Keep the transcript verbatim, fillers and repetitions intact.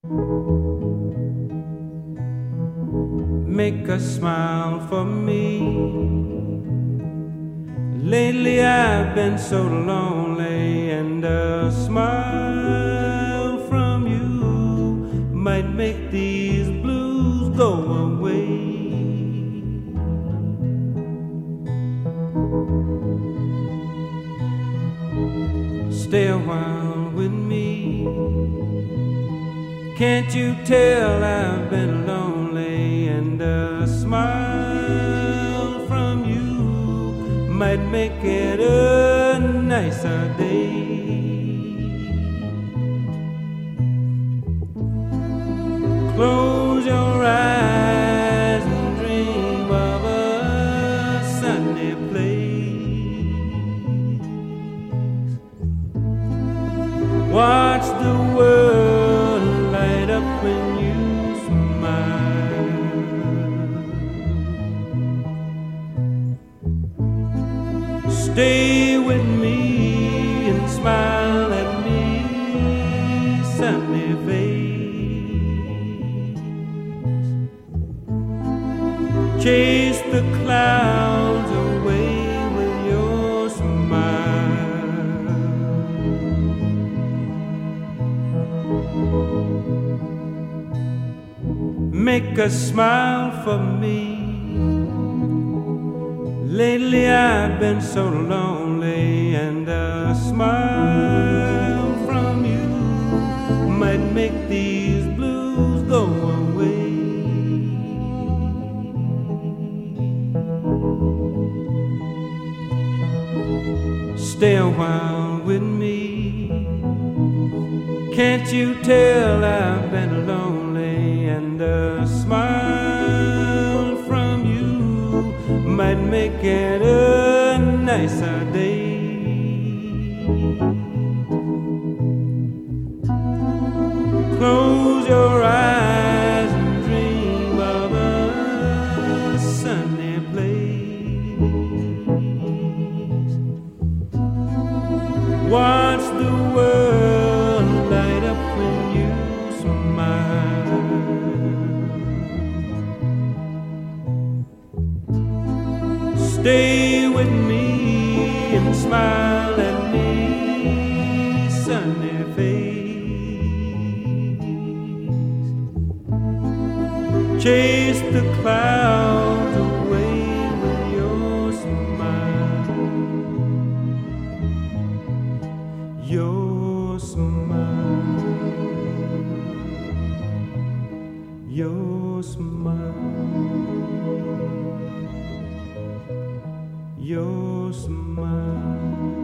Make a smile for me. Lately I've been so lonely, and a smile from you might make these blues go away. Stay a while with me. Can't you tell I've been lonely, and a smile from you might make it a nicer day. Close your eyes and dream of a sunny place. Watch the world light up when you smile. Stay with me and smile at me, sunny face. Chase the clouds away with your smile. Make a smile for me. Lately I've been so lonely, and a smile from you might make these blues go away. Stay a while with me. Can't you tell I've been lonely, and a smile from you might make it a nicer day. Close your eyes and dream of a sunny place. Watch the world light up when you smile. Stay with me and smile at me, sunny face. Chase the clouds away with your smile. Your smile. Your smile. Your smile.